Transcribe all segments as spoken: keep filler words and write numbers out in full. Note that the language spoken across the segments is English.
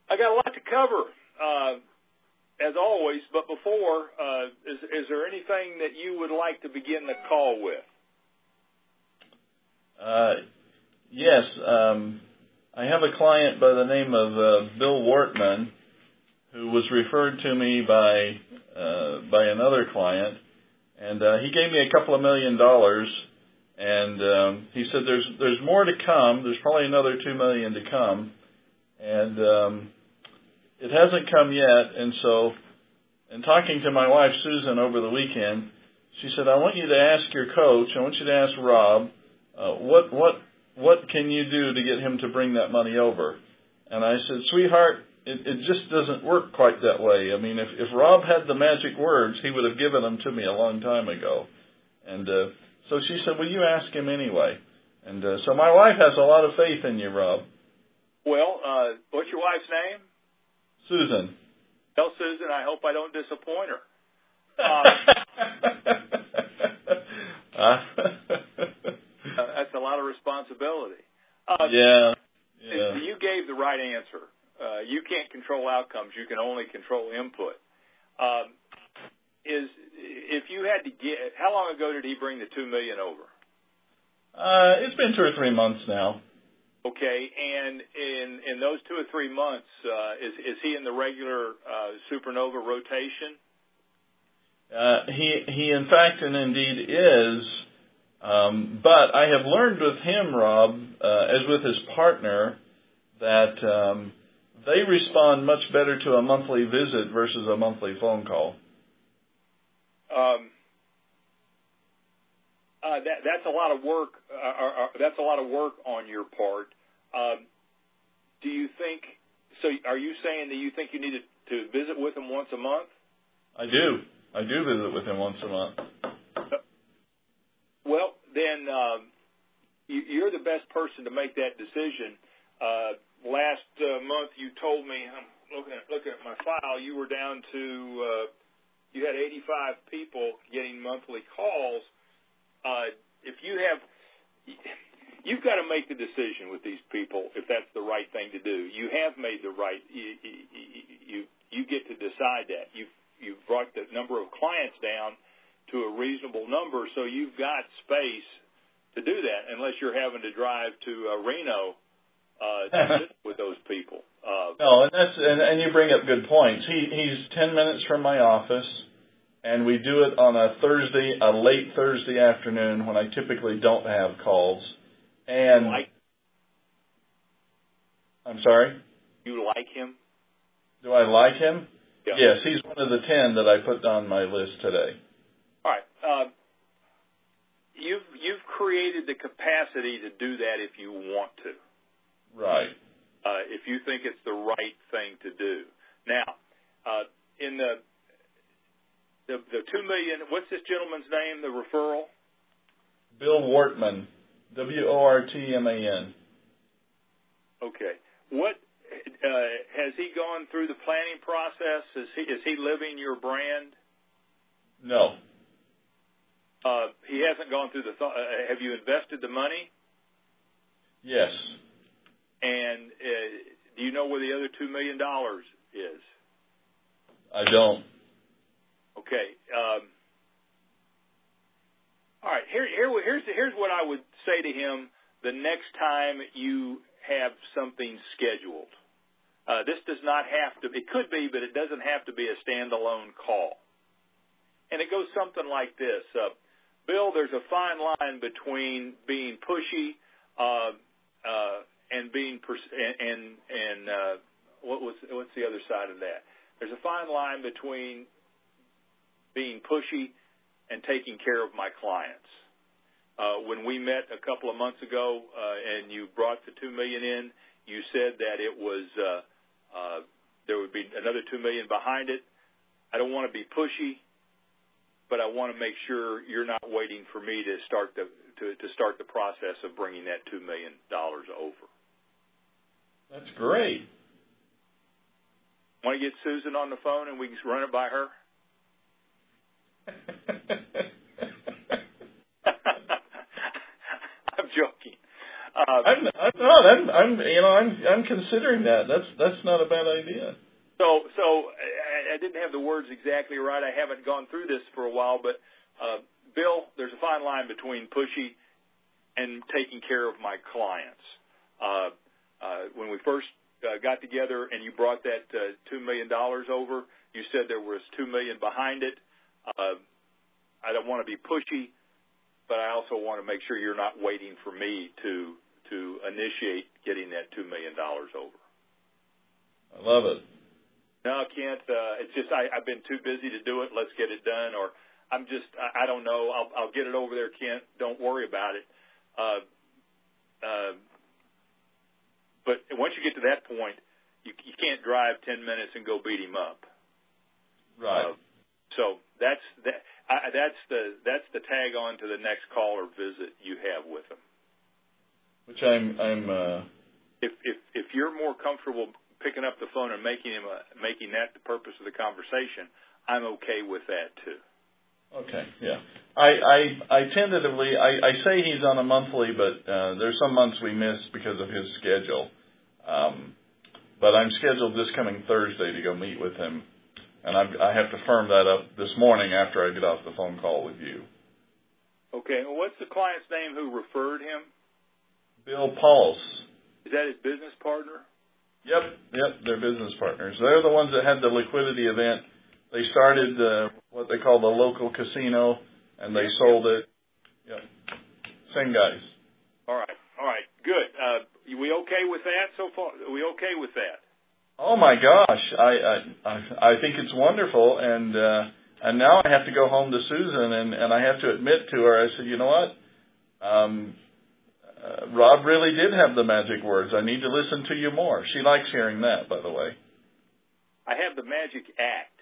I got a lot to cover, uh, as always, but before, uh, is, is there anything that you would like to begin the call with? Uh, yes. Um, I have a client by the name of uh, Bill Wortman who was referred to me by uh, by another client, and uh, he gave me a couple of million dollars, and um, he said there's there's more to come. There's probably another two million to come, and um, it hasn't come yet. And so, in talking to my wife Susan over the weekend, she said, I want you to ask your coach. I want you to ask Rob, uh, what what what can you do to get him to bring that money over? And I said, sweetheart, It, it just doesn't work quite that way. I mean, if, if Rob had the magic words, he would have given them to me a long time ago. And uh, so she said, well, you ask him anyway. And uh, so my wife has a lot of faith in you, Rob. Well, uh, what's your wife's name? Susan. Tell Susan I hope I don't disappoint her. Um, uh, that's a lot of responsibility. Uh, yeah. yeah. You gave the right answer. Uh, you can't control outcomes. You can only control input. Um, is if you had to get, how long ago did he bring the two million over? Uh, it's been two or three months now. Okay, and in in those two or three months, uh, is is he in the regular uh, Supernova rotation? Uh, he he in fact and indeed is. Um, but I have learned with him, Rob, uh, as with his partner, that um, they respond much better to a monthly visit versus a monthly phone call. Um, uh, that, that's a lot of work. Uh, uh, that's a lot of work on your part. Um, do you think? So, are you saying that you think you need to, to visit with him once a month? I do. I do visit with him once a month. Well, then um, you, you're the best person to make that decision. Uh, last uh, month, you told me, I'm looking at, looking at my file, you were down to, uh, you had eighty-five people getting monthly calls. Uh, if you have, you've got to make the decision with these people if that's the right thing to do. You have made the right, you, you, you get to decide that. You've, you've brought the number of clients down to a reasonable number, so you've got space to do that unless you're having to drive to uh, Reno uh, to sit with those people. Uh, no, and that's and, and you bring up good points. He he's ten minutes from my office, and we do it on a Thursday, a late Thursday afternoon when I typically don't have calls. And like, I'm sorry? You like him? Do I like him? Yeah. Yes, he's one of the ten that I put on my list today. All right. Uh, you've you've created the capacity to do that if you want to. Right. Uh, if you think it's the right thing to do. Now, uh, in the, the the two million, what's this gentleman's name? The referral. Bill Wortman, W O R T M A N. Okay. What uh, has he gone through the planning process? Is he is he living your brand? No. Uh, he hasn't gone through the. Th- uh, have you invested the money? Yes. And uh, do you know where the other two million dollars is? I don't. Okay. Um, all right. Here, here, here's here's what I would say to him the next time you have something scheduled. Uh, this does not have to. It could be, but it doesn't have to be a standalone call. And it goes something like this. Uh, Bill, there's a fine line between being pushy uh, uh, and being pers- and and, and uh, what was what's the other side of that? There's a fine line between being pushy and taking care of my clients. Uh, when we met a couple of months ago uh, and you brought the two million in, you said that it was uh, uh, there would be another two million behind it. I don't want to be pushy, but I want to make sure you're not waiting for me to start the to, to start the process of bringing that two million dollars over. That's great. Want to get Susan on the phone and we can run it by her? I'm joking. uh, I'm, I'm not. I'm, I'm, you know, I'm, I'm considering that. That's, that's not a bad idea. So, so I, I didn't have the words exactly right. I haven't gone through this for a while, but uh, Bill, there's a fine line between pushy and taking care of my clients. Uh, uh, when we first uh, got together and you brought that uh, two million dollars over, you said there was two million dollars behind it. Uh, I don't want to be pushy, but I also want to make sure you're not waiting for me to to initiate getting that two million dollars over. I love it. No, Kent, uh, it's just I, I've been too busy to do it. Let's get it done. Or I'm just, I, I don't know. I'll, I'll get it over there, Kent. Don't worry about it. Uh, uh, but once you get to that point, you, you can't drive ten minutes and go beat him up. Right. Uh, so that's that. I, that's the that's the tag on to the next call or visit you have with him. Which I'm, I'm. Uh... If if if you're more comfortable picking up the phone and making him a, making that the purpose of the conversation, I'm okay with that too. Okay, yeah. I I, I tentatively I, I say he's on a monthly, but uh, there's some months we miss because of his schedule. Um, but I'm scheduled this coming Thursday to go meet with him, and I, I have to firm that up this morning after I get off the phone call with you. Okay. Well, what's the client's name who referred him? Bill Pauls. Is that his business partner? Yep, yep, they're business partners. They're the ones that had the liquidity event. They started uh, what they call the local casino, and they yep, sold yep. it. Yep, same guys. All right, all right, good. Uh, we okay with that so far? Are we okay with that? Oh my gosh, I I I think it's wonderful, and uh, and now I have to go home to Susan, and, and I have to admit to her, I said, you know what? Um, Uh, Rob really did have the magic words. I need to listen to you more. She likes hearing that, by the way. I have the magic act.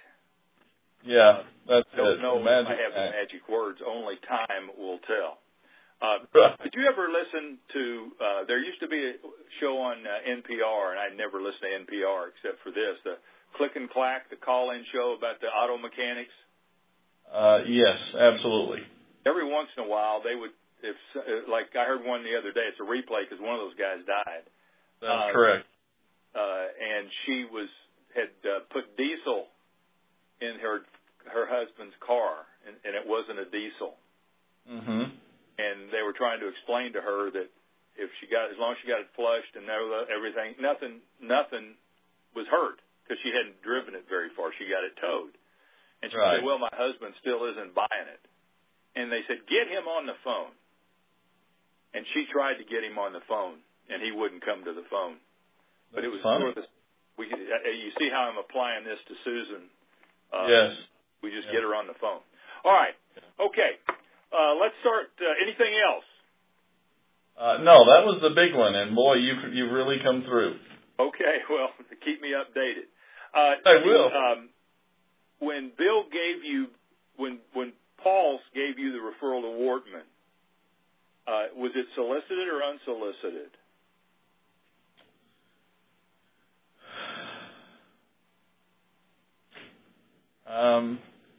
Yeah, that's I don't it. know the magic if I have act. the magic words. Only time will tell. Uh, right. did you ever listen to, uh, there used to be a show on uh, N P R, and I never listened to N P R except for this, the Click and Clack, the call-in show about the auto mechanics? Uh, yes, absolutely. Every once in a while, they would, if like I heard one the other day, it's a replay because one of those guys died. That's uh, correct. Uh, and she was had uh, put diesel in her her husband's car, and, and it wasn't a diesel. Mm-hmm. And they were trying to explain to her that if she got, as long as she got it flushed and everything, nothing nothing was hurt because she hadn't driven it very far. She got it towed, and she right. said, "Well, my husband still isn't buying it." And they said, "Get him on the phone." And she tried to get him on the phone, and he wouldn't come to the phone. But That's it was funny. sort of, we, you see how I'm applying this to Susan? Uh, yes. We just yeah. get her on the phone. All right. Okay. Uh, let's start. Uh, anything else? Uh, no, that was the big one, and boy, you've, you've really come through. Okay. Well, keep me updated. Uh, I will. Um, when Bill gave you, when when Pauls gave you the referral to Wortman, Uh, was it solicited or unsolicited? Um,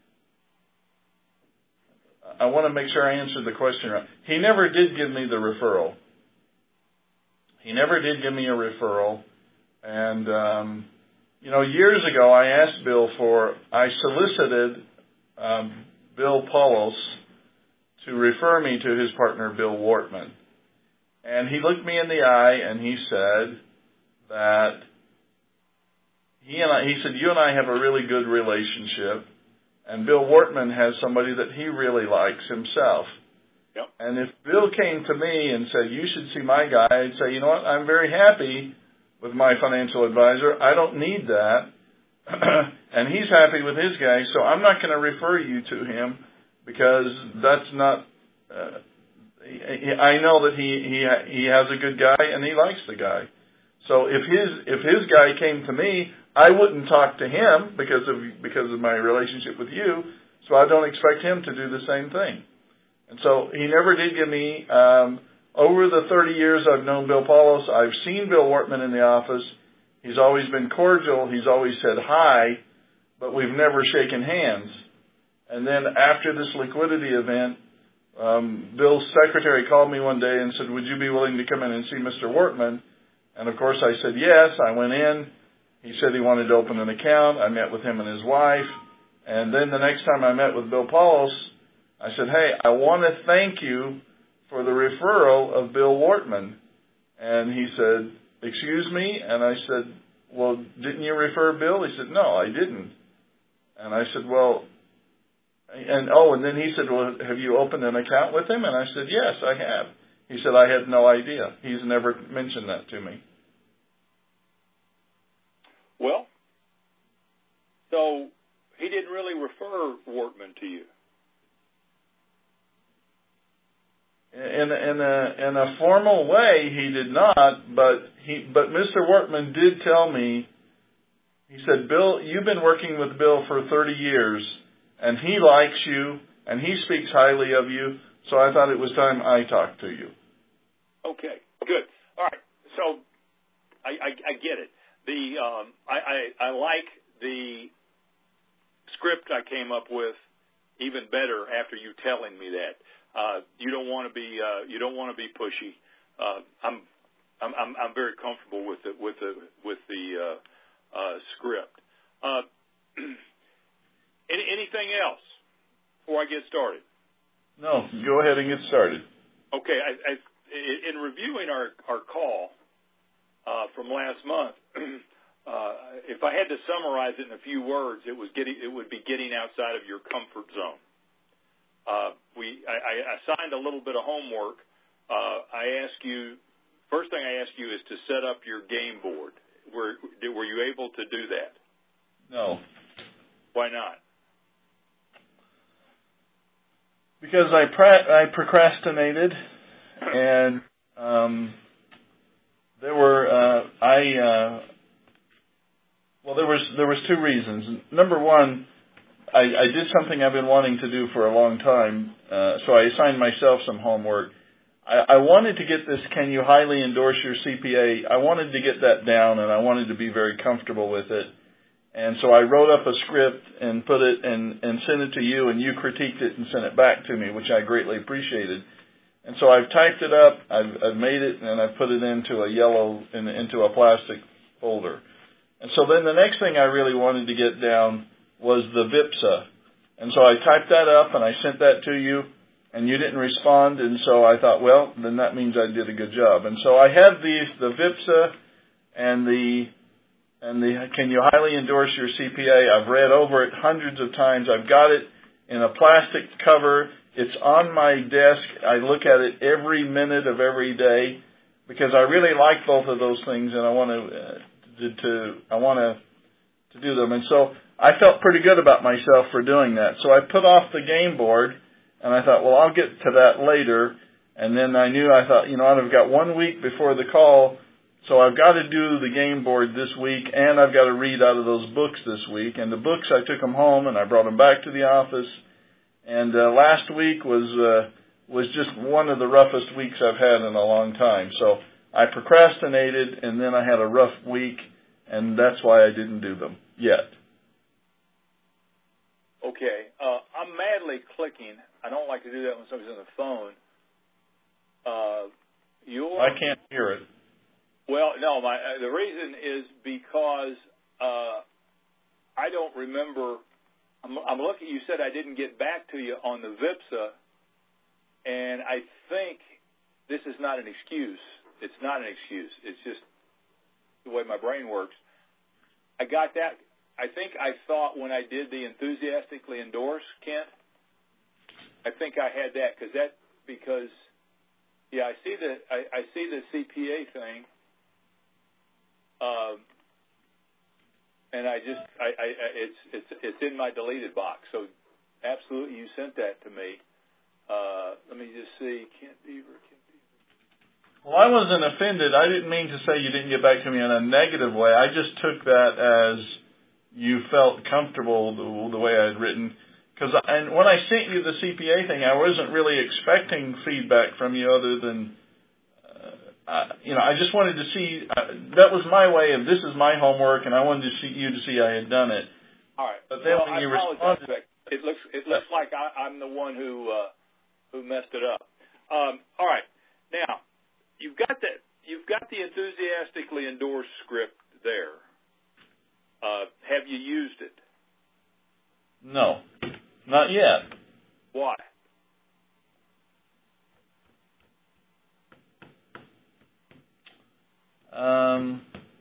I want to make sure I answered the question right. He never did give me the referral. He never did give me a referral. And, um, you know, years ago I asked Bill for, I solicited um, Bill Paulos to refer me to his partner, Bill Wortman. And he looked me in the eye and he said that he and I, he said, you and I have a really good relationship, and Bill Wortman has somebody that he really likes himself. Yep. And if Bill came to me and said, you should see my guy, I'd say, you know what, I'm very happy with my financial advisor. I don't need that. And he's happy with his guy, so I'm not going to refer you to him because that's not, uh, I know that he, he, he has a good guy and he likes the guy. So if his, if his guy came to me, I wouldn't talk to him because of, because of my relationship with you. So I don't expect him to do the same thing. And so he never did give me, um, over the thirty years I've known Bill Paulos, I've seen Bill Wortman in the office. He's always been cordial. He's always said hi, but we've never shaken hands. And then after this liquidity event, um, Bill's secretary called me one day and said, would you be willing to come in and see Mister Wortman? And, of course, I said yes. I went in. He said he wanted to open an account. I met with him and his wife. And then the next time I met with Bill Paulos, I said, hey, I want to thank you for the referral of Bill Wortman. And he said, excuse me? And I said, well, didn't you refer Bill? He said, no, I didn't. And I said, well, and oh, and then he said, well, have you opened an account with him? And I said, yes, I have. He said, I had no idea. He's never mentioned that to me. Well, so he didn't really refer Wortman to you. In, in a in a formal way, he did not. But he but Mister Wortman did tell me. He said, Bill, you've been working with Bill for thirty years, and he likes you, and he speaks highly of you. So I thought it was time I talked to you. Okay, good. All right. So I, I, I get it. The um, I, I, I like the script I came up with even better after you telling me that. Uh, you don't want to be uh, you don't want to be pushy. Uh, I'm, I'm I'm I'm very comfortable with the with the with the uh, uh, script. Uh, any, anything else before I get started? No, go ahead and get started. Okay. I, I, in reviewing our our call uh, from last month, uh, if I had to summarize it in a few words, it was getting it would be getting outside of your comfort zone. Uh, we, I, I assigned a little bit of homework. Uh, I asked you, first thing I asked you is to set up your game board. Were, were you able to do that? No. Why not? Because I pra- I procrastinated, and um, there were uh, I uh, well there was there was two reasons. Number one, I, I did something I've been wanting to do for a long time, uh, so I assigned myself some homework. I, I wanted to get this, can you highly endorse your C P A? I wanted to get that down, and I wanted to be very comfortable with it. And so I wrote up a script and put it and, and sent it to you, and you critiqued it and sent it back to me, which I greatly appreciated. And so I've typed it up, I've, I've made it, and I've put it into a yellow, in, into a plastic folder. And so then the next thing I really wanted to get down was the VIPSA. And so I typed that up and I sent that to you, and you didn't respond, and so I thought, well, then that means I did a good job. And so I have these, the VIPSA and the, and the can you highly endorse your C P A? I've read over it hundreds of times. I've got it in a plastic cover. It's on my desk. I look at it every minute of every day because I really like both of those things, and I want to, uh, to, to I want to, to do them. And so I felt pretty good about myself for doing that. So I put off the game board, and I thought, well, I'll get to that later. And then I knew, I thought, you know, I've got one week before the call, so I've got to do the game board this week, and I've got to read out of those books this week. And the books, I took them home, and I brought them back to the office. And uh, last week was uh, was just one of the roughest weeks I've had in a long time. So I procrastinated, and then I had a rough week, and that's why I didn't do them yet. Okay. Uh, I'm madly clicking. I don't like to do that when somebody's on the phone. Uh, your, I can't hear it. Well, no. My uh, the reason is because uh, I don't remember. I'm, I'm looking. You said I didn't get back to you on the VIPSA, and I think this is not an excuse. It's not an excuse. It's just the way my brain works. I got that. I think I thought when I did the enthusiastically endorse, Kent, I think I had that because that because yeah, I see the I, I see the C P A thing, um, and I just I, I it's it's it's in my deleted box. So absolutely, you sent that to me. Uh, let me just see, Kent Beaver. Kent Beaver. Well, I wasn't offended. I didn't mean to say you didn't get back to me in a negative way. I just took that as you felt comfortable the, the way I had written. Because and when I sent you the C P A thing, I wasn't really expecting feedback from you other than, uh, I, you know, I just wanted to see, uh, that was my way of this is my homework, and I wanted to see you to see I had done it. All right. But then well, when I you apologize. responded, It looks it looks like I, I'm the one who uh, who messed it up. Um, all right, now you've got that. You've got the enthusiastically endorsed script there. Uh, have you used it? No, not yet. Why? Um,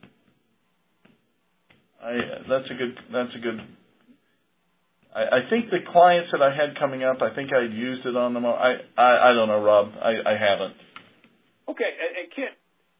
I that's a good that's a good. I, I think the clients that I had coming up, I think I'd used it on them. I I, I don't know, Rob. I, I haven't. Okay, and, and Kent,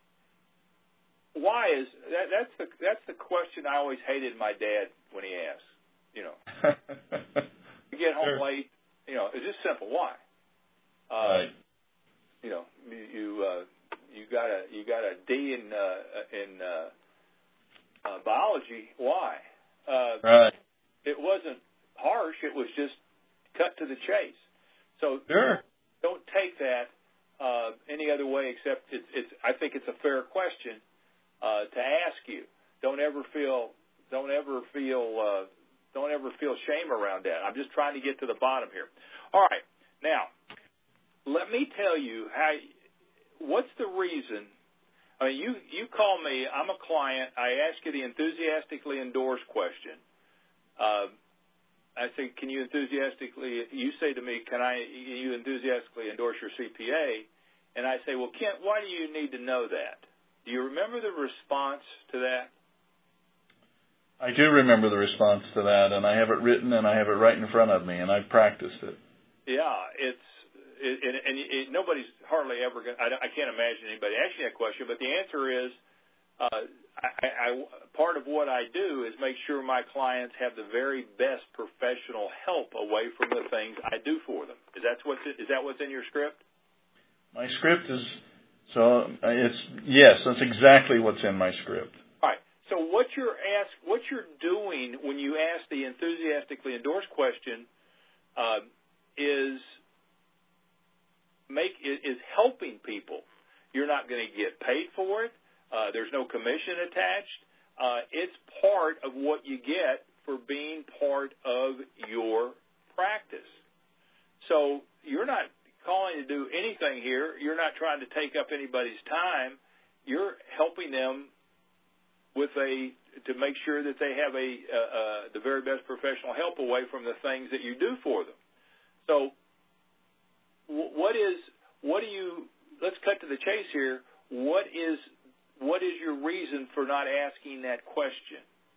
why is that? That's the that's the question I always hated my dad when he asked. You know, you get home Sure. late. You know, it's just simple. Why? Uh, Right. You know, you you, uh, you got a you got a D in uh, in uh, uh, biology. Why? Uh, Right. It wasn't harsh. It was just cut to the chase. So Sure. don't take that uh, any other way except it's, it's. I think it's a fair question uh, to ask you. Don't ever feel. Don't ever feel. Uh, don't ever feel shame around that. I'm just trying to get to the bottom here. All right. Now, let me tell you how. What's the reason? I mean, you you call me. I'm a client. I ask you the enthusiastically endorsed question. Uh, I say, can you enthusiastically, you say to me, can I, you enthusiastically endorse your C P A? And I say, well, Kent, why do you need to know that? Do you remember the response to that? I do remember the response to that, and I have it written, and I have it right in front of me, and I've practiced it. Yeah, it's, it, and, and it, nobody's hardly ever going to, I can't imagine anybody asking that question, but the answer is, uh, I, I, part of what I do is make sure my clients have the very best professional help away from the things I do for them. Is that what's is that what's in your script? My script is so it's yes, that's exactly what's in my script. All right. So what you're ask, what you're doing when you ask the enthusiastically endorsed question uh, is make is helping people. You're not going to get paid for it. Uh, there's no commission attached. Uh, it's part of what you get for being part of your practice. So you're not calling to do anything here. You're not trying to take up anybody's time. You're helping them with a to make sure that they have a uh, uh, the very best professional help away from the things that you do for them. So w- what is what do you? Let's cut to the chase here. What is What is your reason for not asking that question?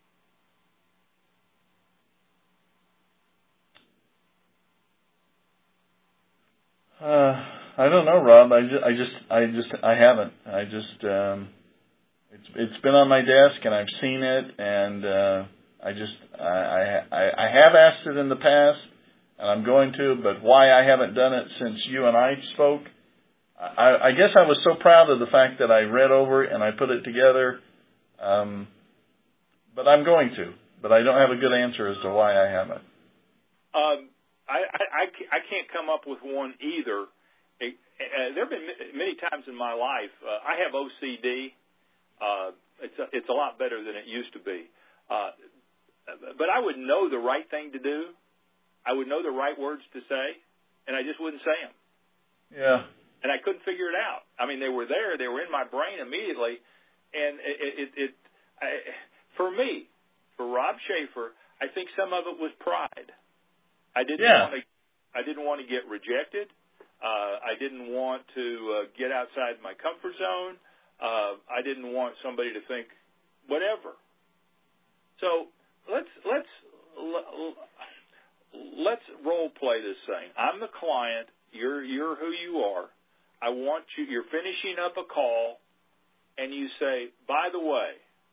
Uh, I don't know, Rob. I just, I just, I just, I haven't. I just, um, it's, it's been on my desk, and I've seen it, and uh, I just, I, I, I have asked it in the past, and I'm going to. But why I haven't done it since you and I spoke? I, I guess I was so proud of the fact that I read over it and I put it together, um, but I'm going to. But I don't have a good answer as to why I haven't. Um, I, I, I can't come up with one either. It, uh, there have been many times in my life, uh, I have O C D. Uh, it's, a, it's a lot better than it used to be. Uh, but I would know the right thing to do. I would know the right words to say, and I just wouldn't say them. Yeah. And I couldn't figure it out. I mean, they were there. They were in my brain immediately. And it, it, it I, for me, for Rob Schaefer, I think some of it was pride. I didn't Yeah. want to. I didn't want to get rejected. Uh, I didn't want to uh, get outside my comfort zone. Uh, I didn't want somebody to think whatever. So let's let's let's role play this thing. I'm the client. You're you're who you are. I want you. You're finishing up a call, and you say, "By the way,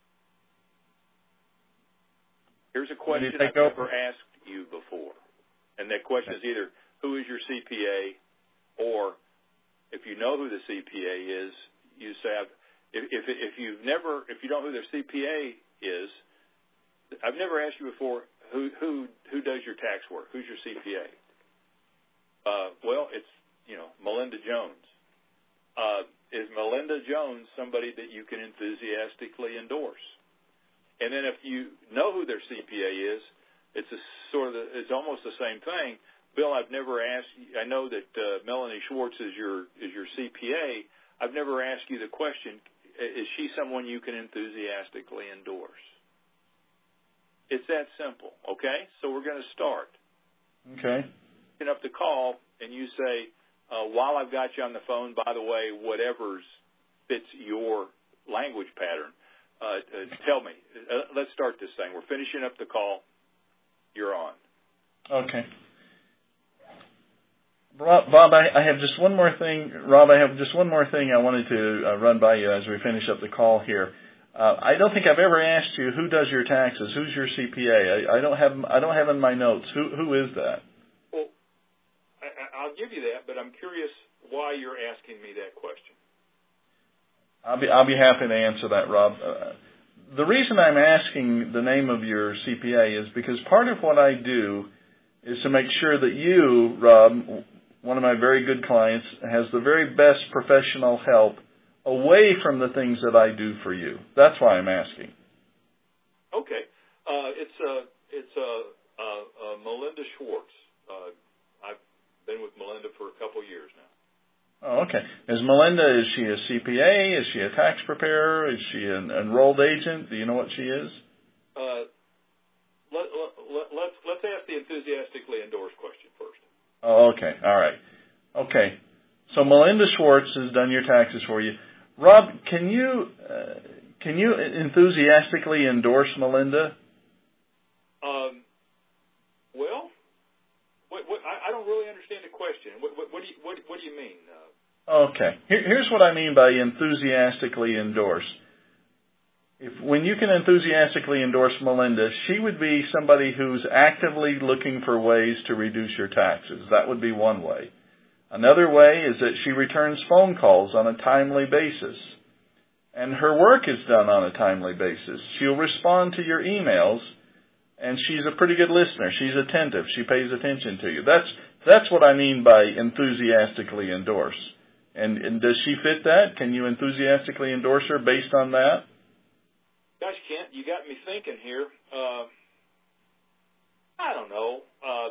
here's a question I've never asked you before." And that question is either, who is your C P A, or if you know who the C P A is, you say, I've, if, if, if you've never, if you don't know who their C P A is, I've never asked you before, who, who, who does your tax work? Who's your C P A? Uh, well, it's, you know, Melinda Jones. Uh, is Melinda Jones somebody that you can enthusiastically endorse? And then if you know who their C P A is, it's a sort of the, it's almost the same thing. Bill, I've never asked. I know that uh, Melanie Schwartz is your is your C P A. I've never asked you the question: is she someone you can enthusiastically endorse? It's that simple. Okay, so we're going to start. Okay. Picking up the call, and you say, uh, while I've got you on the phone, by the way, whatever's fits your language pattern, uh, uh, tell me. Uh, let's start this thing. We're finishing up the call. You're on. Okay. Rob, Bob, I, I have just one more thing. Rob, I have just one more thing I wanted to uh, run by you as we finish up the call here. Uh, I don't think I've ever asked you who does your taxes. Who's your C P A? I, I don't have. I don't have in my notes. Who who is that? Well, I, I'll give you that, but I'm curious why you're asking me that question. I'll be I'll be happy to answer that, Rob. Uh, the reason I'm asking the name of your C P A is because part of what I do is to make sure that you, Rob, one of my very good clients, has the very best professional help away from the things that I do for you. That's why I'm asking. Okay. Uh, it's uh, it's uh, uh, uh, Melinda Schwartz. Uh, I've been with Melinda for a couple years now. Oh, okay. Is Melinda, is she a C P A? Is she a tax preparer? Is she an enrolled agent? Do you know what she is? Uh, let, let, let's, let's ask the enthusiastically endorsed question first. Oh, okay. All right. Okay. So Melinda Schwartz has done your taxes for you. Rob, can you uh, can you enthusiastically endorse Melinda? Um, well, what, what, I, I don't really understand the question. What, what, what do you what, what do you mean? Uh, Okay. Here, here's what I mean by enthusiastically endorse. If when you can enthusiastically endorse Melinda, she would be somebody who's actively looking for ways to reduce your taxes. That would be one way. Another way is that she returns phone calls on a timely basis. And her work is done on a timely basis. She'll respond to your emails, and she's a pretty good listener. She's attentive. She pays attention to you. That's that's what I mean by enthusiastically endorse. And, and does she fit that? Can you enthusiastically endorse her based on that? Gosh, Kent, you got me thinking here. Uh, I don't know. Uh,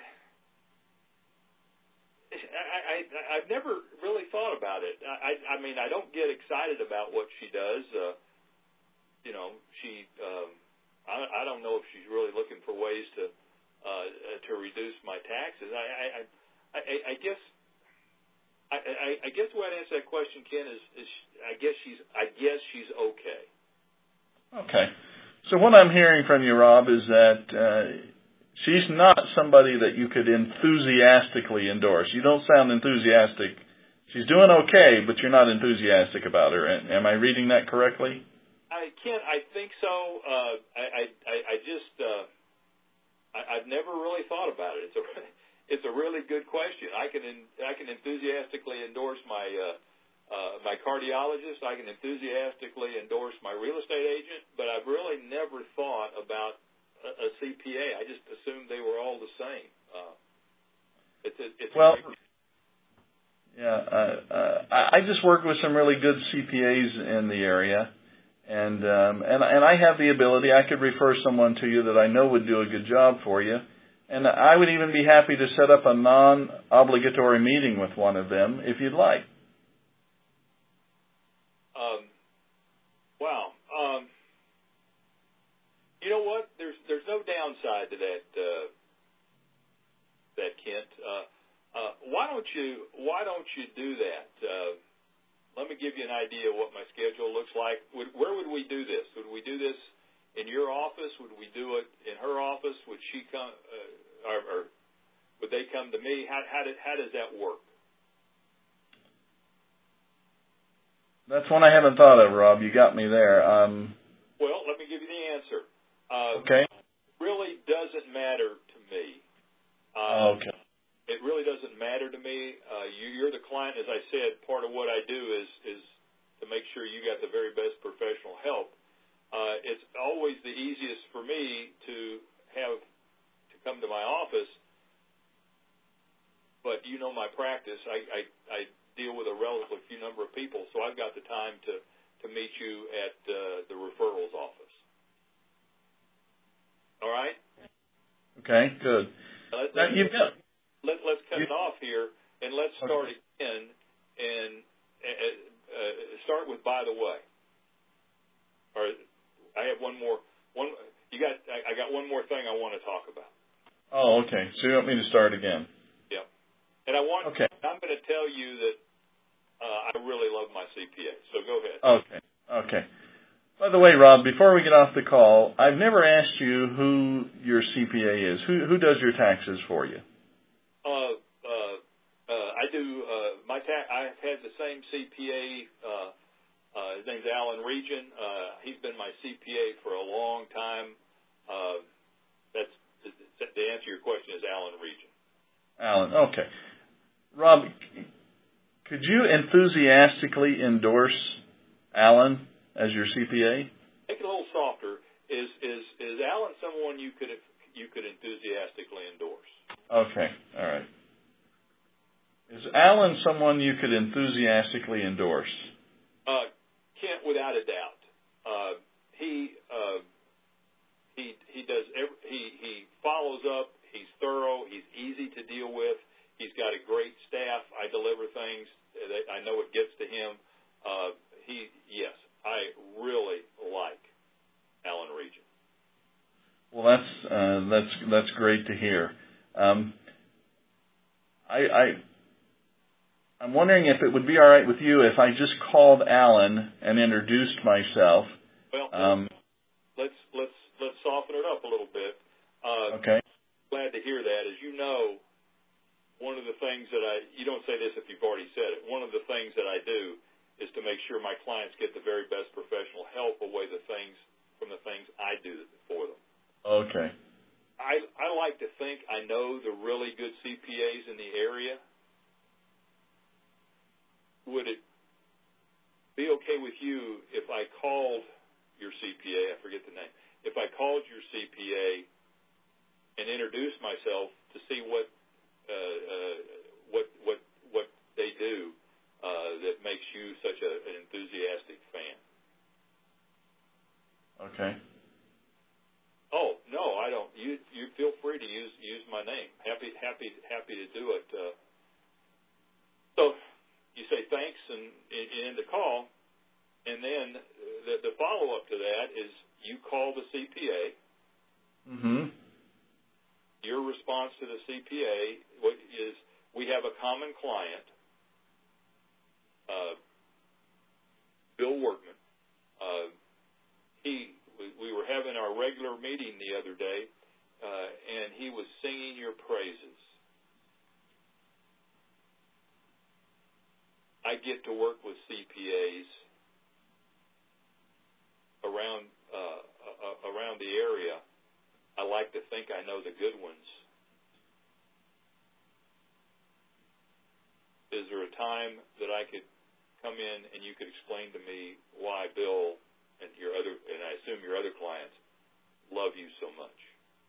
I, I, I've never really thought about it. I, I mean, I don't get excited about what she does. Uh, you know, she. Um, I, I don't know if she's really looking for ways to uh, to reduce my taxes. I, I, I, I guess. I, I, I guess the way I'd answer that question, Ken, is, is I guess she's. I guess she's okay. Okay. So what I'm hearing from you, Rob, is that uh, she's not somebody that you could enthusiastically endorse. You don't sound enthusiastic. She's doing okay, but you're not enthusiastic about her. Am I reading that correctly? I can't. I think so. Uh, I, I, I just. Uh, I, I've never really thought about it. It's a. It's a really good question. I can. I can enthusiastically endorse my. Uh, Uh, my cardiologist, I can enthusiastically endorse my real estate agent, but I've really never thought about a, a C P A. I just assumed they were all the same. Uh, it's a, it's well, a, yeah, uh, uh, I just work with some really good C P As in the area, and um, and and I have the ability. I could refer someone to you that I know would do a good job for you, and I would even be happy to set up a non-obligatory meeting with one of them if you'd like. Um, wow. Um, you know what? There's there's no downside to that. Uh, that Kent. Uh, uh, why don't you Why don't you do that? Uh, let me give you an idea of what my schedule looks like. Would, where would we do this? Would we do this in your office? Would we do it in her office? Would she come, uh, or, or would they come to me? How how, did, how does that work? That's one I haven't thought of, Rob. You got me there. Um, well, let me give you the answer. Uh, okay. It really doesn't matter to me. Uh, okay. It really doesn't matter to me. Uh, you, you're the client, as I said. Part of what I do is is to make sure you got the very best professional help. Uh, it's always the easiest for me to have to come to my office, but you know my practice. I, I, I deal with a relatively few number of people, so I've got the time to, to meet you at uh, the referrals office. All right? Okay, good. Uh, Now, you've got let, let's cut it off here, and let's start okay. again, and uh, uh, start with by the way. All right, I have one more. One, you got. I, I got one more thing I want to talk about. Oh, okay. So you want me to start again? Yeah, and I want. Okay. I'm going to tell you that uh, I really love my C P A. So go ahead. Okay. Okay. By the way, Rob, before we get off the call, I've never asked you who your C P A is. Who who does your taxes for you? Uh, uh, uh, I do. Uh, my ta- I've had the same C P A. Uh, uh, his name's Alan Region. Uh, he's been my C P A for a long time. Uh, that's the answer to your question is Alan Region. Alan. Okay. Rob, could you enthusiastically endorse Alan as your C P A? Make it a little softer. Is is is Alan someone you could you could enthusiastically endorse? Okay. All right. Is Alan someone you could enthusiastically endorse? Uh, Kent, without a doubt. Uh, he uh, he he does every, he he follows up. He's thorough. He's easy to deal with. He's got a great staff. I deliver things that I know it gets to him. Uh, he yes, I really like Alan Region. Well, that's uh, that's that's great to hear. Um, I, I I'm wondering if it would be all right with you if I just called Alan and introduced myself. Well, um, let's let's let's soften it up a little bit. Uh, okay. Glad to hear that. As you know, one of the things that I you don't say this if you've already said it. One of the things that I do is to make sure my clients get the very best professional help away the things from the things I do for them. Okay. I, I like to think I know the really good C P As in the area. Would it be okay with you if I called your C P A, I forget the name, if I called your C P A and introduced myself to see what uh, uh, what what what they do uh, that makes you such a, an enthusiastic fan? Okay. Oh no, I don't. You you feel free to use use my name. Happy happy happy to do it. Uh, so you say thanks and in the call, and then the, the follow up to that is you call the C P A. Mm-hmm. Your response to the C P A what is we have a common client, uh, Bill Workman. Uh, he we, we were having our regular meeting the other day, uh, and he was singing your praises. I get to work with C P As around uh, uh, around the area. I like to think I know the good ones. Is there a time that I could come in and you could explain to me why Bill and your other, and I assume your other clients, love you so much?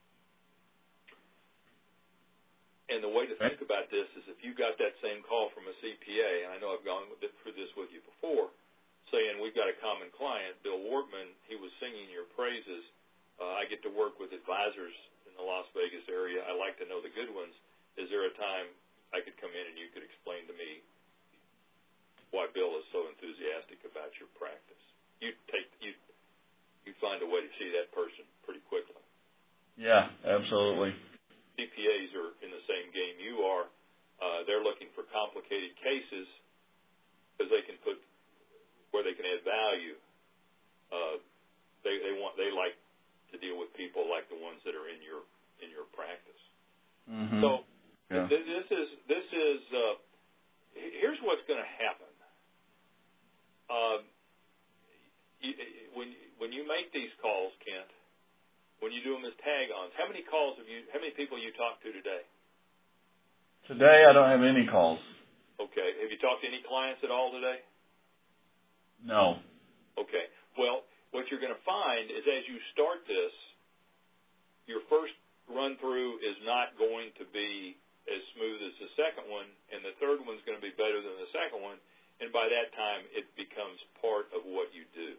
And the way to think about this is if you got that same call from a C P A, and I know I've gone through this with you before, saying we've got a common client, Bill Workman, he was singing your praises. Uh, I get to work with advisors in the Las Vegas area. I like to know the good ones. Is there a time I could come in and you could explain to me why Bill is so enthusiastic about your practice? You take you you find a way to see that person pretty quickly. Yeah, absolutely. C P As are in the same game you are. Uh, they're looking for complicated cases because they can put where they can add value. Uh, they they want they like to deal with people like the ones that are in your in your practice. Mm-hmm. So yeah. this, this is this is uh, here's what's going to happen. Uh, you, when when you make these calls, Kent, when you do them as tag-ons, how many calls have you? How many people you talked to today? Today I don't have any calls. Okay. Have you talked to any clients at all today? No. Okay. Well, what you're going to find is as you start this, your first run-through is not going to be as smooth as the second one, and the third one's going to be better than the second one, and by that time it becomes part of what you do.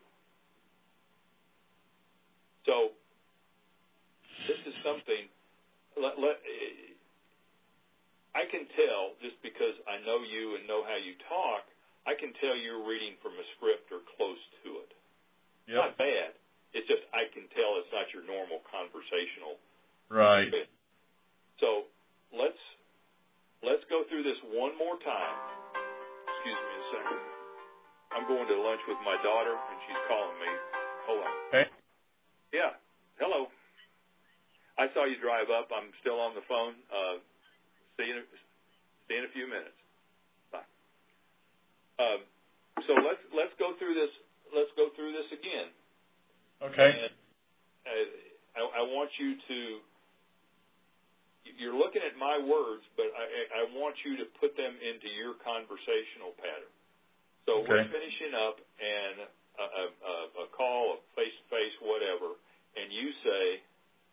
So this is something, let, let, can tell, just because I know you and know how you talk, I can tell you're reading from a script or close to it. Yep. Not bad. It's just I can tell it's not your normal conversational. Right. Bit. So let's let's go through this one more time. Excuse me a second. I'm going to lunch with my daughter, and she's calling me. Hold on. Okay. Yeah. Hello. I saw you drive up. I'm still on the phone. Uh, see you. See you in a few minutes. Bye. Um, so let's let's go through this. Let's go through this again. Okay. And I, I want you to. You're looking at my words, but I, I want you to put them into your conversational pattern. So okay. we're finishing up, and a, a, a call, a face-to-face, whatever, and you say,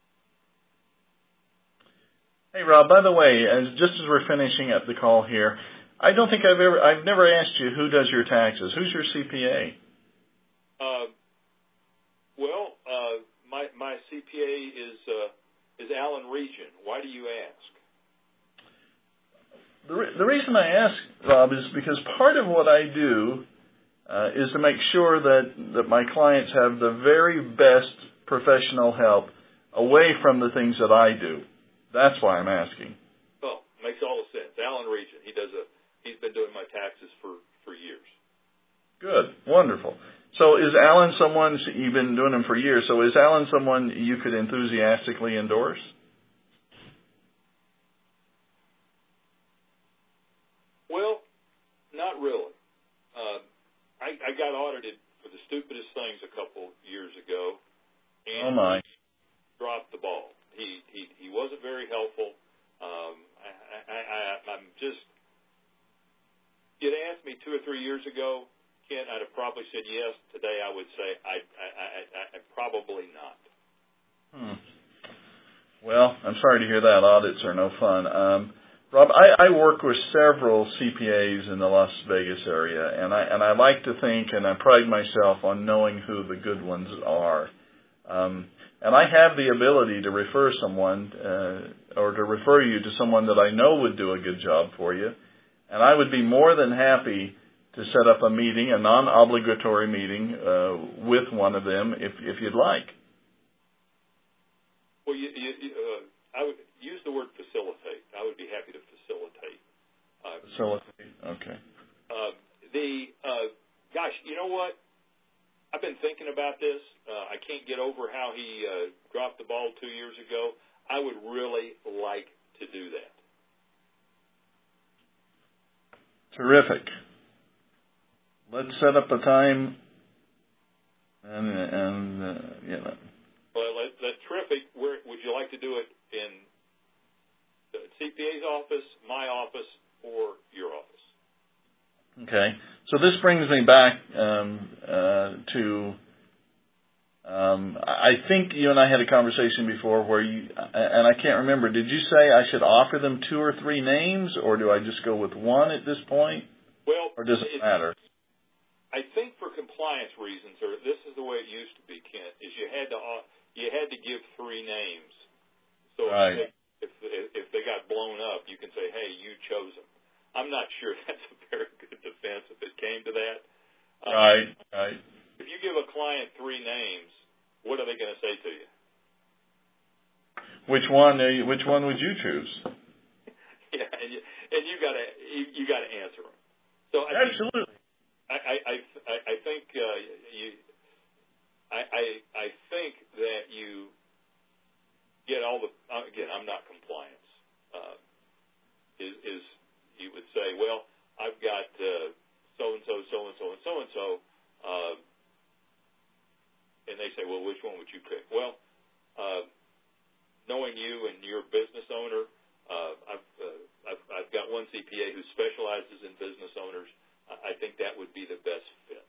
"Hey, Rob. By the way, as just as we're finishing up the call here, I don't think I've ever I've never asked you who does your taxes. Who's your C P A?" Uh, well, uh, my my C P A is uh, is Allen Region. Why do you ask? The, re- the reason I ask, Rob, is because part of what I do uh, is to make sure that, that my clients have the very best professional help away from the things that I do. That's why I'm asking. Oh, makes all the sense. Allen Region. He does a. He's been doing my taxes for, for years. Good, wonderful. So is Alan someone, you've been doing them for years, so is Alan someone you could enthusiastically endorse? Well, not really. Uh, I, I got audited for the stupidest things a couple years ago, and oh my. he dropped the ball. He he, he wasn't very helpful. Um, I, I, I, I'm just, you'd asked me two or three years ago, Ken, I'd have probably said yes. Today I would say I, I, I, I probably not. Hmm. Well, I'm sorry to hear that. Audits are no fun. Um, Rob, I, I work with several C P As in the Las Vegas area, and I and I like to think, and I pride myself on knowing who the good ones are. Um, and I have the ability to refer someone uh, or to refer you to someone that I know would do a good job for you, and I would be more than happy to set up a meeting, a non-obligatory meeting uh, with one of them, if if you'd like. Well, you, you, you, uh, I would use the word facilitate. I would be happy to facilitate. Uh, facilitate. Okay. Uh, the uh, gosh, you know what? I've been thinking about this. Uh, I can't get over how he uh, dropped the ball two years ago. I would really like to do that. Terrific. Let's set up a time, and and uh, you know. Well, that, that's terrific. Where would you like to do it? In the C P A's office, my office, or your office? Okay. So this brings me back um, uh, to. Um, I think you and I had a conversation before where you, and I can't remember. Did you say I should offer them two or three names, or do I just go with one at this point? Well, or does it, it matter? I think for compliance reasons, or this is the way it used to be, Kent, is you had to you had to give three names. So right. if, they, if if they got blown up, you can say, "Hey, you chose them." I'm not sure that's a very good defense if it came to that. Um, right. Right. If you give a client three names, what are they going to say to you? Which one? Which one would you choose? Yeah, and you and you got to you, you got to answer them. So I absolutely. Think, I, I I I think uh, you I, I I think that you get all the uh, again. I'm not compliance. Uh, is is you would say, well, I've got so and so, so and so, and so and so, and they say, well, which one would you pick? Well, uh, knowing you and your business owner, uh, I've, uh, I've I've got one C P A who specializes in business owners. I think that would be the best fit.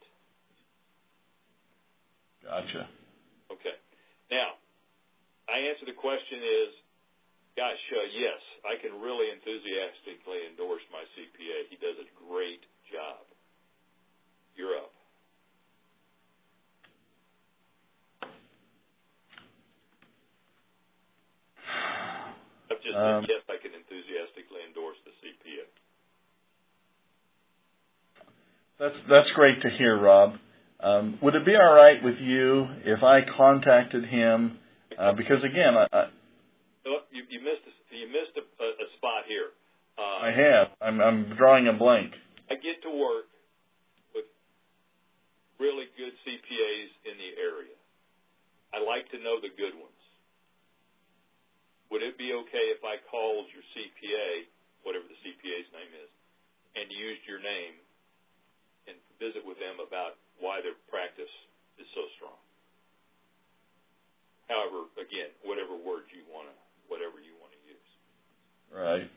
Gotcha. Okay. Now, I answer the question is, gosh, uh, yes, I can really enthusiastically endorse my C P A. He does a great job. You're up. I've just Um, said, yes, I can enthusiastically endorse the C P A. that's that's great to hear, Rob. Um, would it be all right with you if I contacted him? Uh, because again, I, I, Oh, you, you missed a, you missed a, a, a spot here. Uh, I have. I'm, I'm drawing a blank. I get to work with really good C P As in the area. I like to know the good ones. Would it be okay if I called your C P A, whatever the C P A's name is, and used your name and visit with them about why their practice is so strong? However, again, whatever word you want to, whatever you want to use. Right.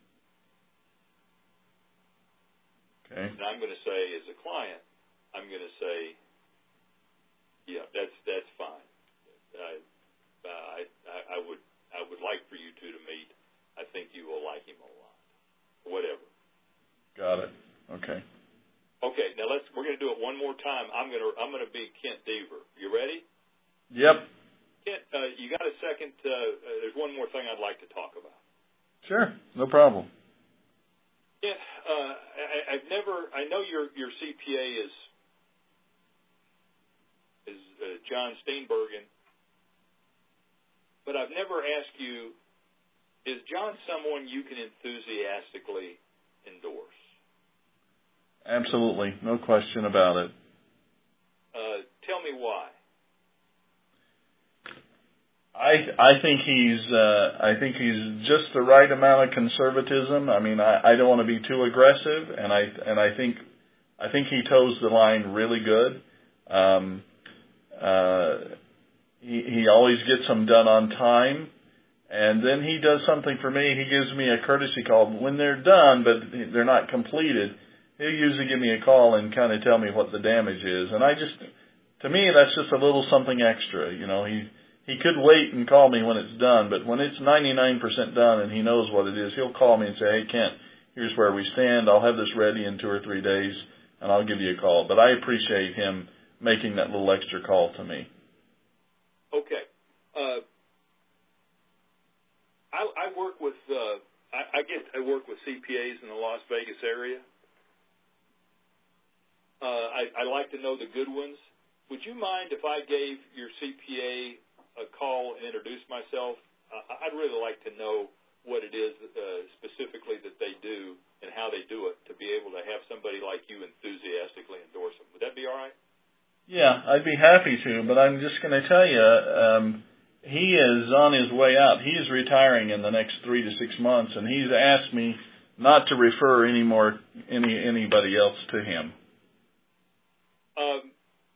Okay. And I'm going to say, as a client, I'm going to say, yeah, that's that's fine. I, I I I would I would like for you two to meet. I think you will like him a lot. Whatever. Got it. Okay. Okay. Now let's. We're going to do it one more time. I'm going to I'm going to be Kent Deaver. You ready? Yep. Kent, uh, you got a second? Uh, uh, there's one more thing I'd like to talk about. Sure. No problem. Yeah, uh, I, I've never. I know your your C P A is is uh, John Steenbergen, but I've never asked you: is John someone you can enthusiastically endorse? Absolutely. No question about it. Uh, tell me why. I I think he's uh, I think he's just the right amount of conservatism. I mean, I, I don't want to be too aggressive, and I and I think I think he toes the line really good. Um, uh, he he always gets them done on time, and then he does something for me. He gives me a courtesy call when they're done, but they're not completed. He'll usually give me a call and kind of tell me what the damage is, and I just to me that's just a little something extra. You know, he. He could wait and call me when it's done, but when it's ninety-nine percent done and he knows what it is, he'll call me and say, hey, Kent, here's where we stand. I'll have this ready in two or three days, and I'll give you a call. But I appreciate him making that little extra call to me. Okay. Uh, I, I work with, uh, I, I get I work with C P As in the Las Vegas area. Uh, I, I like to know the good ones. Would you mind if I gave your C P A a call and introduce myself? Uh, I'd really like to know what it is uh, specifically that they do and how they do it to be able to have somebody like you enthusiastically endorse them. Would that be all right? Yeah, I'd be happy to, but I'm just going to tell you, um, he is on his way out. He is retiring in the next three to six months, and he's asked me not to refer any more any anybody else to him. Um,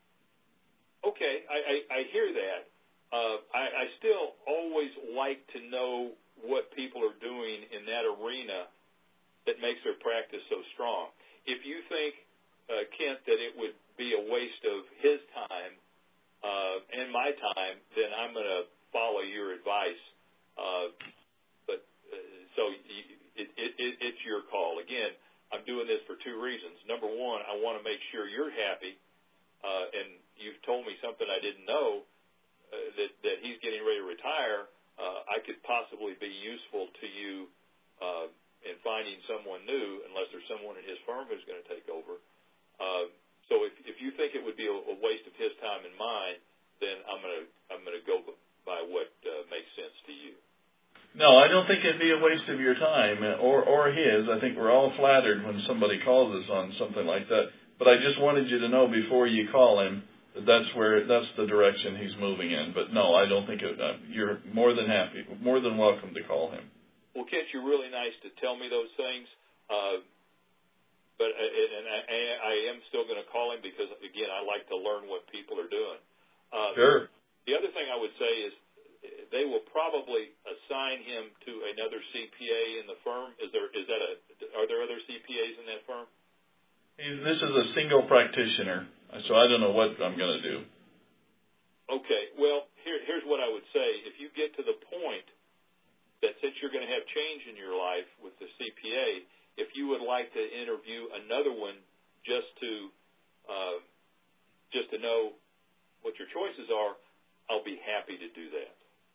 okay, I, I, I hear that. Uh, I, I still always like to know what people are doing in that arena that makes their practice so strong. If you think, uh, Kent, that it would be a waste of his time uh, and my time, then I'm going to follow your advice. Uh, but uh, so you, it, it, it, it's your call. Again, I'm doing this for two reasons. Number one, I want to make sure you're happy, uh, and you've told me something I didn't know. Uh, that, that he's getting ready to retire, uh, I could possibly be useful to you uh, in finding someone new, unless there's someone in his firm who's going to take over. Uh, so if, if you think it would be a, a waste of his time and mine, then I'm going to I'm going to go by what uh, makes sense to you. No, I don't think it'd be a waste of your time or or his. I think we're all flattered when somebody calls us on something like that. But I just wanted you to know before you call him that that's where that's the direction he's moving in. But no, I don't think it, uh, you're more than happy, more than welcome to call him. Well, Kent, you're really nice to tell me those things. Uh, but uh, and I, I am still going to call him because, again, I like to learn what people are doing. Uh, Sure. The other thing I would say is they will probably assign him to another C P A in the firm. Is there is that a are there other C P As in that firm? This is a single practitioner, so I don't know what I'm going to do. Okay. Well, here, here's what I would say. If you get to the point that since you're going to have change in your life with the C P A, if you would like to interview another one just to uh, just to know what your choices are, I'll be happy to do that.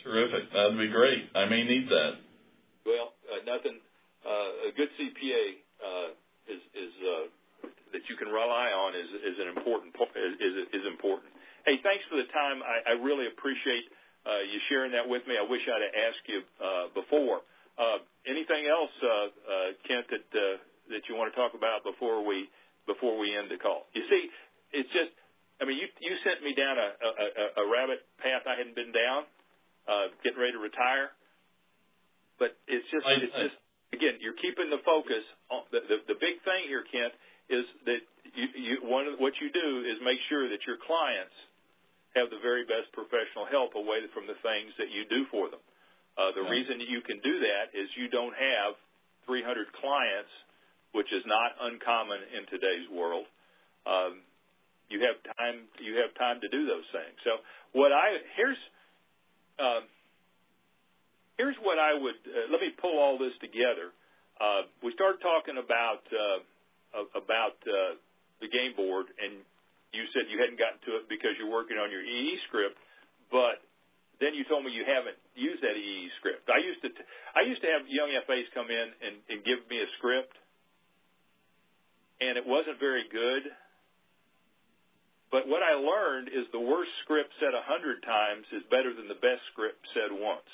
Terrific. That'd be great. I may need that. Well, uh, nothing. Uh, a good C P A uh, is is uh, that you can rely on is is an important is is important. Hey, thanks for the time. I, I really appreciate uh, you sharing that with me. I wish I'd have asked you uh, before. Uh, anything else, uh, uh, Kent, that uh, that you want to talk about before we before we end the call? You see, it's just. I mean, you you sent me down a a, a rabbit path I hadn't been down, uh, getting ready to retire. But it's just, I, it's I, just, again, you're keeping the focus on the, the, the big thing here, Kent, is that you, you, one of, what you do is make sure that your clients have the very best professional help away from the things that you do for them. Uh, the yeah. reason you can do that is you don't have three hundred clients, which is not uncommon in today's world. Um, you have time, you have time to do those things. So what I, here's, um, Here's what I would, uh, let me pull all this together. Uh, we started talking about, uh, about, uh, the game board, and you said you hadn't gotten to it because you're working on your E E script, but then you told me you haven't used that E E script. I used to, t- I used to have young F As come in and, and give me a script, and it wasn't very good. But what I learned is the worst script said a hundred times is better than the best script said once.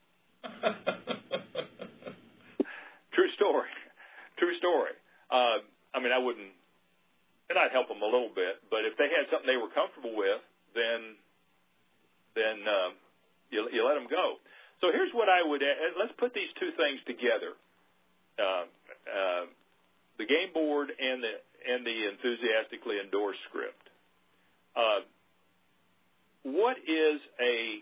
True story. True story. Uh, I mean, I wouldn't, and I'd help them a little bit, but if they had something they were comfortable with, then, then um, you, you let them go. So here's what I would add. Let's put these two things together: uh, uh, the game board and the and the enthusiastically endorsed script. Uh, what is a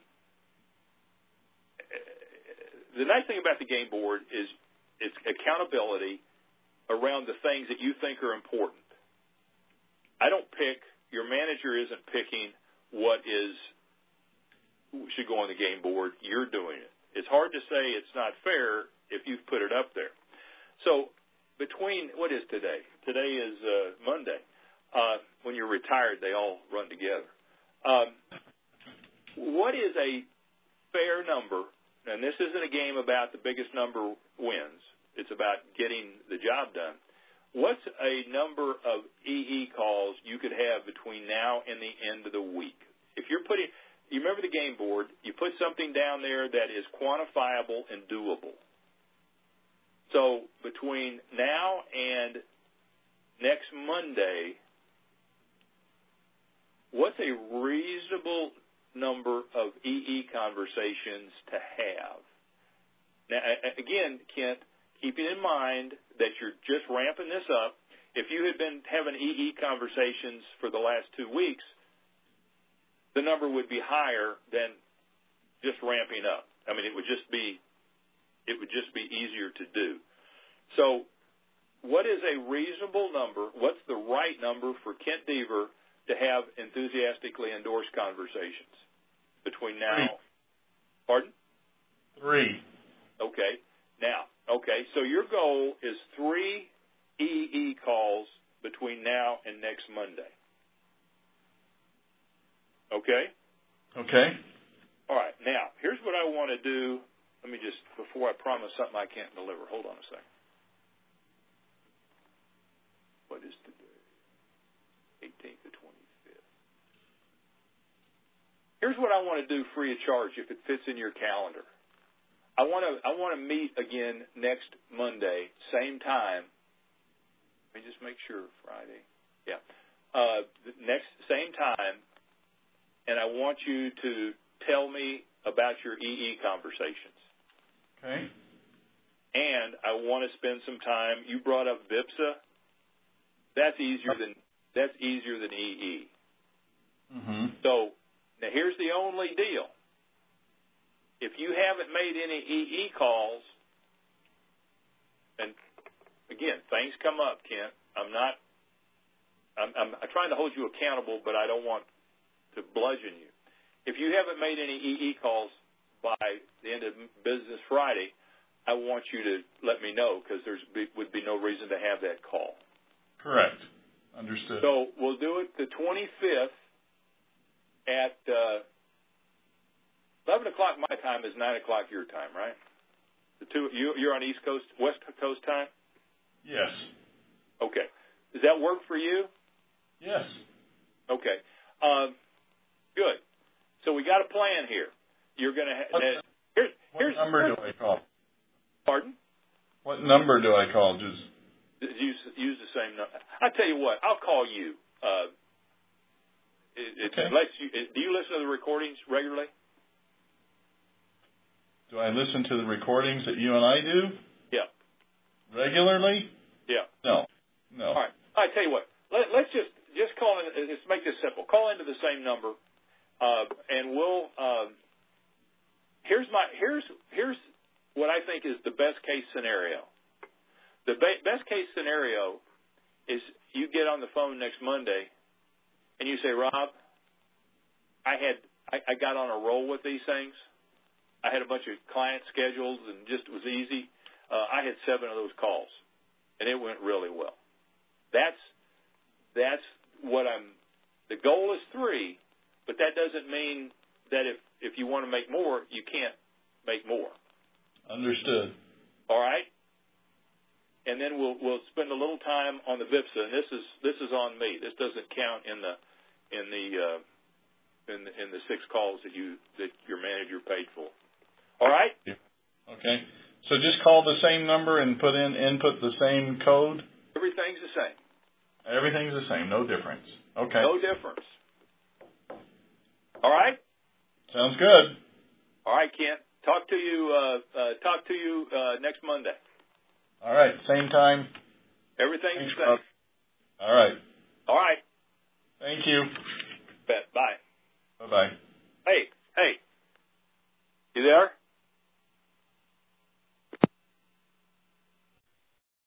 The nice thing about the game board is it's accountability around the things that you think are important. I don't pick, your manager isn't picking what is should go on the game board. You're doing it. It's hard to say it's not fair if you've put it up there. So between, what is today? Today is uh, Monday. Uh, when you're retired, they all run together. Um, what is a fair number? And this isn't a game about the biggest number wins. It's about getting the job done. What's a number of E E calls you could have between now and the end of the week? If you're putting, you remember the game board, you put something down there that is quantifiable and doable. So between now and next Monday, what's a reasonable number of E E conversations to have? Now, again, Kent, keeping in mind that you're just ramping this up. If you had been having E E conversations for the last two weeks, the number would be higher than just ramping up. I mean, it would just be, it would just be easier to do. So what is a reasonable number? What's the right number for Kent Deaver to have enthusiastically endorsed conversations between now? Three. Pardon? Three. Okay. Now, okay, so your goal is three E E calls between now and next Monday. Okay? Okay. All right. Now, here's what I want to do. Let me just, before I promise something I can't deliver, hold on a second. What is today? eighteenth to twenty-fifth. Here's what I want to do free of charge if it fits in your calendar. I want to I want to meet again next Monday, same time. Let me just make sure, Friday. Yeah. Uh, next, same time, and I want you to tell me about your E E conversations. Okay. And I want to spend some time. You brought up V I P S A. That's easier than that's easier than E E. Mm-hmm. So now here's the only deal. If you haven't made any E E calls, and again, things come up, Kent. I'm not. I'm, I'm, I'm trying to hold you accountable, but I don't want to bludgeon you. If you haven't made any E E calls by the end of business Friday, I want you to let me know because there would be no reason to have that call. Correct. Understood. So we'll do it the twenty-fifth at uh, eleven o'clock my time is nine o'clock your time, right? The two you you're on East Coast, West Coast time. Yes. Okay. Does that work for you? Yes. Okay. Um, good. So we got a plan here. You're going to ha- what, here's what here's number here's, do I call? Pardon? What number do I call? Just use use the same number. I tell you what, I'll call you. Uh, it, okay. it lets you. It, do you listen to the recordings regularly? Do I listen to the recordings that you and I do? Yeah. Regularly? Yeah. No. No. All right. I tell you what. Let, let's just just call in. Let's make this simple. Call into the same number, uh, and we'll. Um, here's my here's here's what I think is the best case scenario. The ba- best case scenario is you get on the phone next Monday, and you say, Rob, I had I, I got on a roll with these things. I had a bunch of clients scheduled, and just it was easy. Uh, I had seven of those calls, and it went really well. That's that's what I'm. The goal is three, but that doesn't mean that if if you want to make more, you can't make more. Understood. All right. And then we'll we'll spend a little time on the V I P S A, and this is this is on me. This doesn't count in the in the uh, in the, in the six calls that you that your manager paid for. All right. Okay. So just call the same number and put in input the same code. Everything's the same. Everything's the same. No difference. Okay. No difference. All right. Sounds good. All right, Kent. Talk to you. Uh, uh, talk to you uh, next Monday. All right. Same time. Everything's Thanks, the same. Rob. All right. All right. Thank you. Bet. Bye. Bye bye. Hey. Hey. You there?